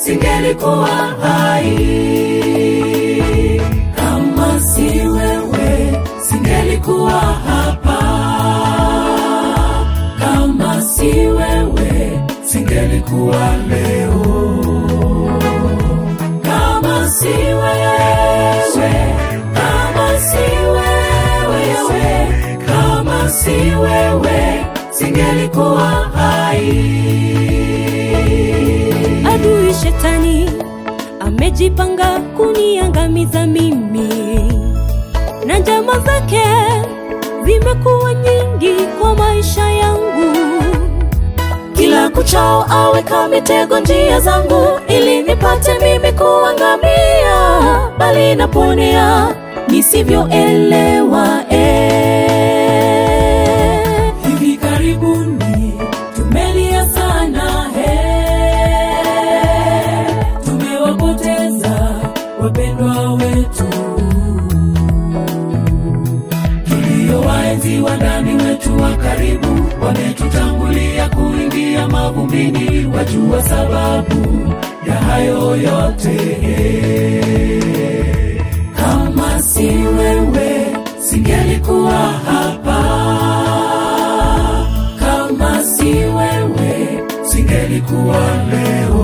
singelikuwa hai. Kama si wewe, singelikuwa hapa. Kama si wewe, singelikuwa leo. Kama si wewe, kama si wewe, kama si wewe, singelikuwa hai. Adui shetani amejipanga kuniangamiza mimi, na njama zake zimekuwa nyingi kwa maisha yangu. Kila kuchao aweka mitego njia zangu, ili nipate mimi kuangamia, bali naponea nisivyoelewa. Hivi karibuni tumelia sana, tumewapoteza wapendwa wetu, tuliowaenzi wa ndani wetu wa karibu, wametutangulia kuingia mavumbini. Wajua sababu ya hayo yote. Kama si wewe, singelikuwa hapa. Kama si wewe, singelikuwa leo.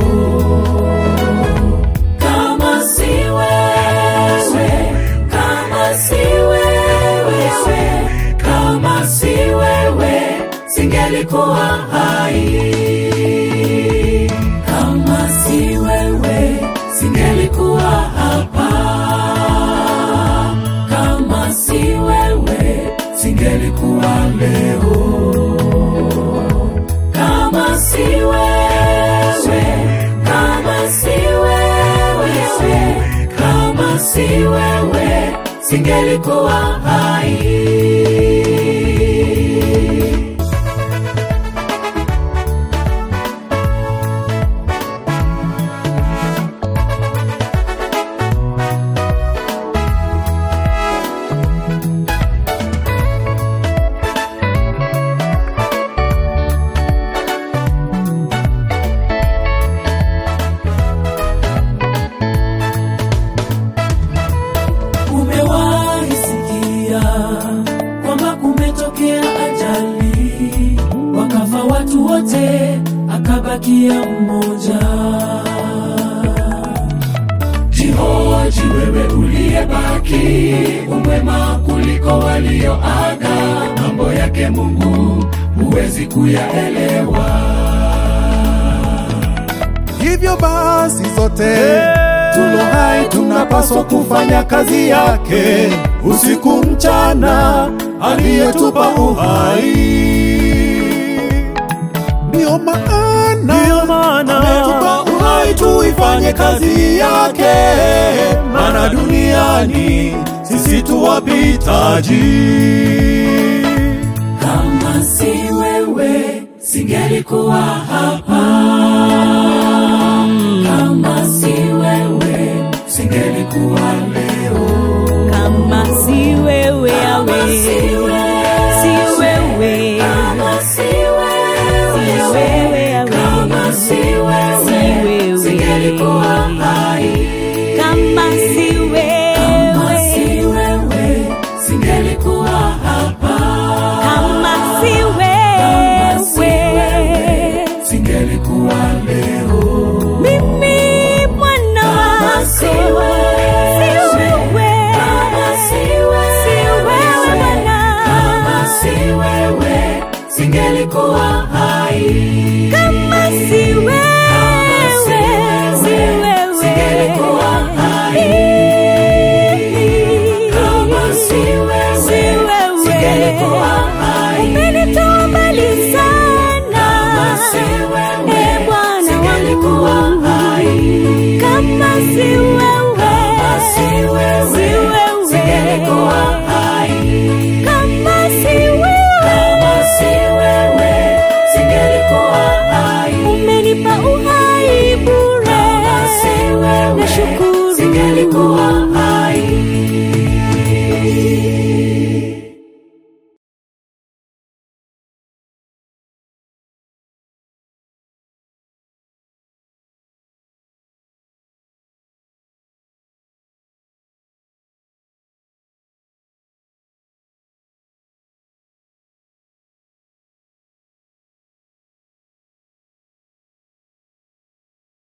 Kama si wewe, kama si wewe, kama si wewe, singelikuwa hai. Kama si wewe, singelikuwa hapa. Kama si wewe, singelikuwa leo. Kama si wewe, kama si wewe, kama si wewe, singelikuwa hai. Akabakia mmoja. Jihoji wewe uliyebaki, umwema kuliko walioaga. Mambo yake Mungu huwezi kuyaelewa. Hivyo basi sote tulo hai tunapaswa kufanya kazi yake usiku mchana, aliyetupa uhai. Ndiyo maana ametupa uhai tuifanye kazi yake, maana duniani sisi tu wapitaji. Kama si wewe, singelikuwa hapa.